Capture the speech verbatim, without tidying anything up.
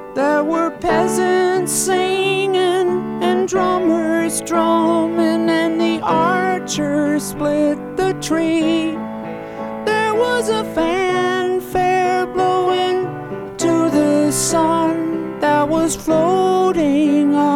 There were peasants singing and drummers drumming, and the archers split the tree. There was a fanfare blowing to the sun that was floating